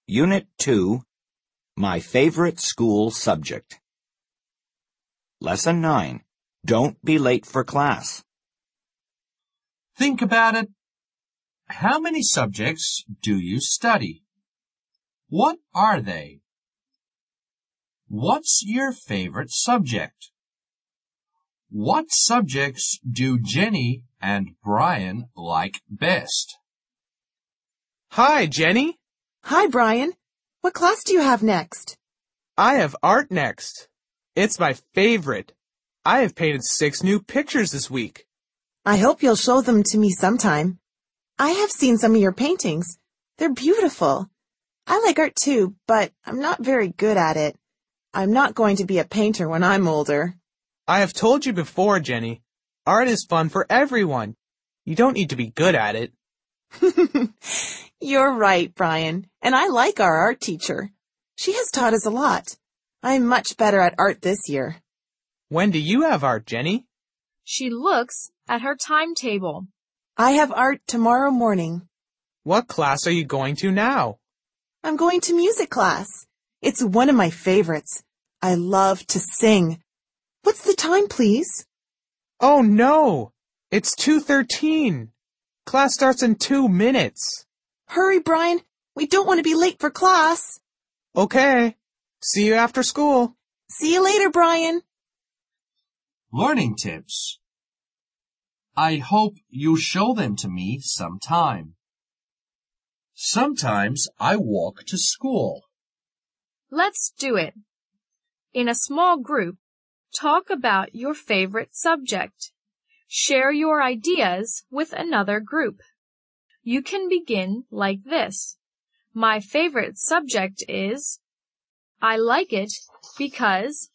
Unit 2, My Favorite School Subject. Lesson 9, Don't be late for class. Think about it. How many subjects do you study? What are they? What's your favorite subject? What subjects do Jenny and Brian like best? Hi, Jenny. Hi, Brian. What class do you have next? I have art next. It's my favorite. I have painted 6 new pictures this week. I hope you'll show them to me sometime. I have seen some of your paintings. They're beautiful. I like art too, but I'm not very good at it. I'm not going to be a painter when I'm older. I have told you before, Jenny. Art is fun for everyone. You don't need to be good at it. You're right, Brian, and I like our art teacher. She has taught us a lot. I'm much better at art this year. When do you have art, Jenny? She looks at her timetable. I have art tomorrow morning. What class are you going to now? I'm going to music class. It's one of my favorites. I love to sing. What's the time, please? Oh, no. It's 2:13. Class starts in 2 minutes. Hurry, Brian. We don't want to be late for class. Okay. See you after school. See you later, Brian. Learning tips. I hope you show them to me sometime. Sometimes I walk to school. Let's do it. In a small group, talk about your favorite subject. Share your ideas with another group. You can begin like this. My favorite subject is, I like it because